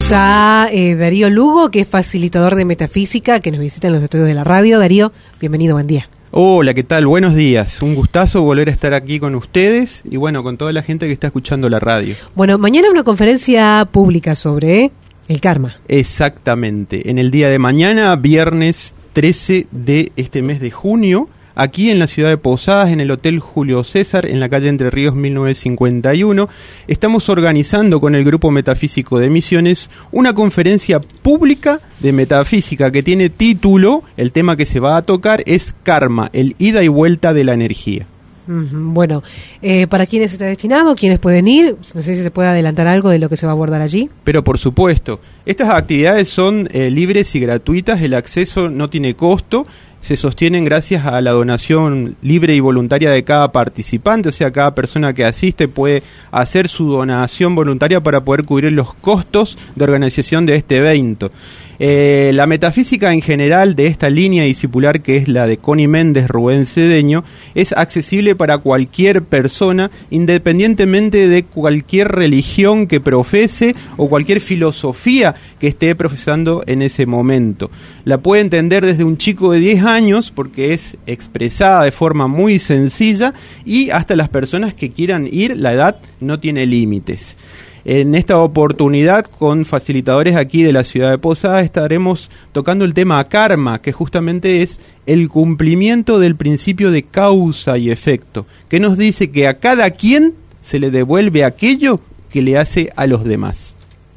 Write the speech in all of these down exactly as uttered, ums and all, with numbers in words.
Tenemos a eh, Darío Lugo, que es facilitador de metafísica, que nos visita en los estudios de la radio. Darío, bienvenido, buen día. Hola, ¿qué tal? Buenos días. Un gustazo volver a estar aquí con ustedes y bueno, con toda la gente que está escuchando la radio. Bueno, mañana una conferencia pública sobre el karma. Exactamente. En el día de mañana, viernes trece de este mes de junio, aquí en la ciudad de Posadas, en el Hotel Julio César, en la calle Entre Ríos mil novecientos cincuenta y uno, estamos organizando con el Grupo Metafísico de Misiones una conferencia pública de metafísica que tiene título, el tema que se va a tocar es Karma, el ida y vuelta de la energía. Bueno, eh, ¿para quiénes está destinado? ¿Quiénes pueden ir? No sé si se puede adelantar algo de lo que se va a abordar allí. Pero por supuesto, estas actividades son eh, libres y gratuitas, el acceso no tiene costo, se sostienen gracias a la donación libre y voluntaria de cada participante, o sea, cada persona que asiste puede hacer su donación voluntaria para poder cubrir los costos de organización de este evento. Eh, la metafísica en general de esta línea discipular, que es la de Connie Méndez, Rubén Cedeño, es accesible para cualquier persona, independientemente de cualquier religión que profese o cualquier filosofía que esté profesando en ese momento. La puede entender desde un chico de diez años, porque es expresada de forma muy sencilla, y hasta las personas que quieran ir, la edad no tiene límites. En esta oportunidad, con facilitadores aquí de la ciudad de Posadas, estaremos tocando el tema karma, que justamente es el cumplimiento del principio de causa y efecto, que nos dice que a cada quien se le devuelve aquello que le hace a los demás.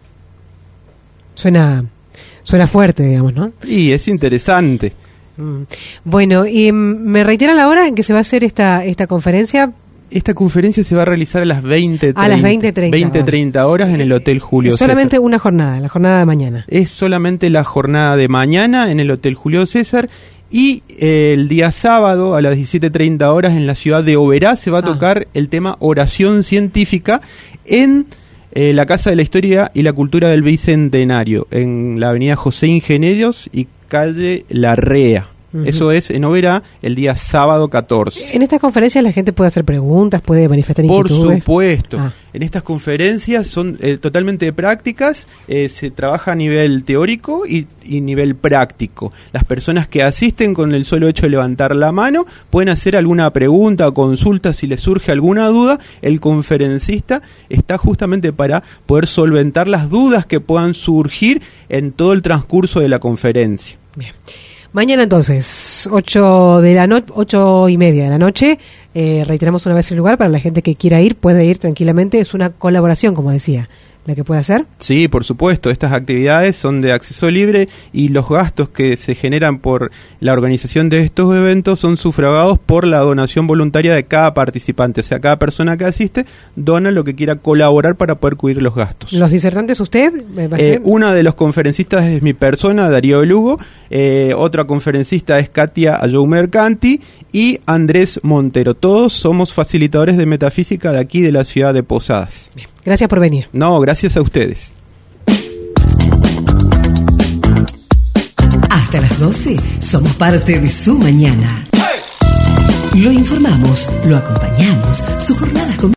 Suena, suena fuerte, digamos, ¿no? Y es interesante. Mm. Bueno, y me reiteran la hora en que se va a hacer esta, esta conferencia. Esta conferencia se va a realizar a las veinte treinta, a las veinte treinta horas en el Hotel Julio César. Solamente una jornada, la jornada de mañana. Es solamente la jornada de mañana en el Hotel Julio César y eh, el día sábado a las diecisiete treinta horas en la ciudad de Oberá se va a tocar ah. el tema oración científica en eh, la Casa de la Historia y la Cultura del Bicentenario, en la avenida José Ingenieros y calle Larrea. Uh-huh. Eso es en Oberá el día sábado catorce. En estas conferencias la gente puede hacer preguntas, puede manifestar inquietudes. Por supuesto. Ah. En estas conferencias son eh, totalmente prácticas, eh, se trabaja a nivel teórico y, y nivel práctico. Las personas que asisten con el solo hecho de levantar la mano pueden hacer alguna pregunta o consulta si les surge alguna duda. El conferencista está justamente para poder solventar las dudas que puedan surgir en todo el transcurso de la conferencia. Bien. Mañana entonces, ocho de la noche, ocho y media de la noche, eh, reiteramos una vez el lugar para la gente que quiera ir, puede ir tranquilamente, es una colaboración, como decía, la que puede hacer. Sí, por supuesto, estas actividades son de acceso libre y los gastos que se generan por la organización de estos eventos son sufragados por la donación voluntaria de cada participante, o sea, cada persona que asiste dona lo que quiera colaborar para poder cubrir los gastos. ¿Los disertantes usted? Eh, una de los conferencistas es mi persona, Darío Lugo, eh, otra conferencista es Katia Ayou Mercanti y Andrés Montero. Todos somos facilitadores de metafísica de aquí de la ciudad de Posadas. Bien. Gracias por venir. No, gracias a ustedes. Hasta las doce somos parte de su mañana. Lo informamos, lo acompañamos, sus jornadas con